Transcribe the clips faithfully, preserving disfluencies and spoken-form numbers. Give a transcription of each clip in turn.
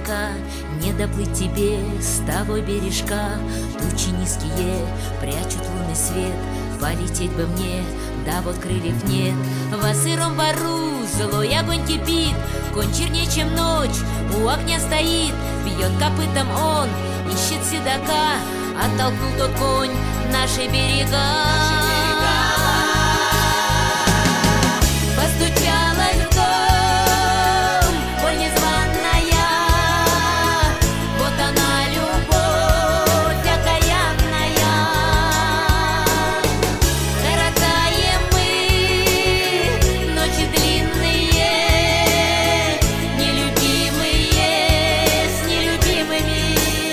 река, не доплыть тебе с того бережка. Тучи низкие прячут лунный свет, полететь бы мне, да вот крыльев нет. Во сыром бару злой огонь кипит, конь чернее, чем ночь, у огня стоит. Бьет копытом он, ищет седока, оттолкнул тот конь наши берега. Постучалась в дом боль незваная, вот она, любовь окаянная. Коротаем мы ночи длинные, нелюбимые с нелюбимыми.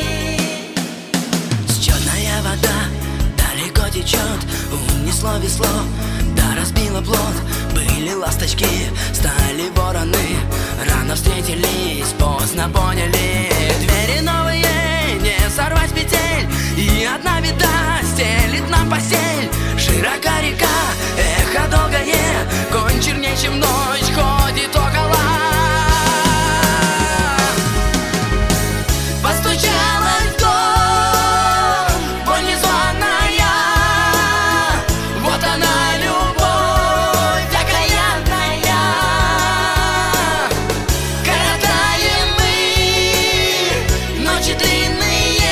Черная вода далеко течет, унесло весло, да разбило плот. Были ласточки, стали вороны, рано встретились, поздно поняли. Двери новые не сорвать с петель, и одна беда стелит нам постель. Широка река, эхо долгое, конь чернее, чем ночь, ходит около. Постучалась в дом боль незваная, вот она, любовь окаянная. Коротаем мы ночи длинные,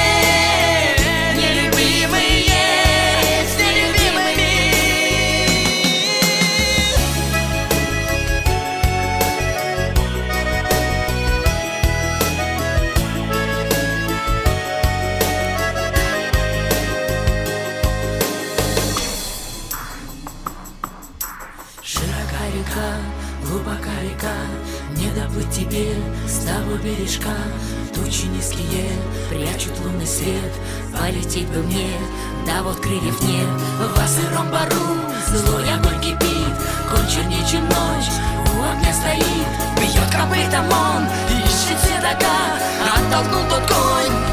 нелюбимые с нелюбимыми. Широка река, глубока река, не доплыть тебе с того бережка. Тучи низкие прячут лунный свет, полететь бы мне, да вот крыльев нет. Во сыром бару злой огонь кипит, конь чернее, чем ночь, у огня стоит. Бьет копытом он, ищет седока, оттолкнул тот конь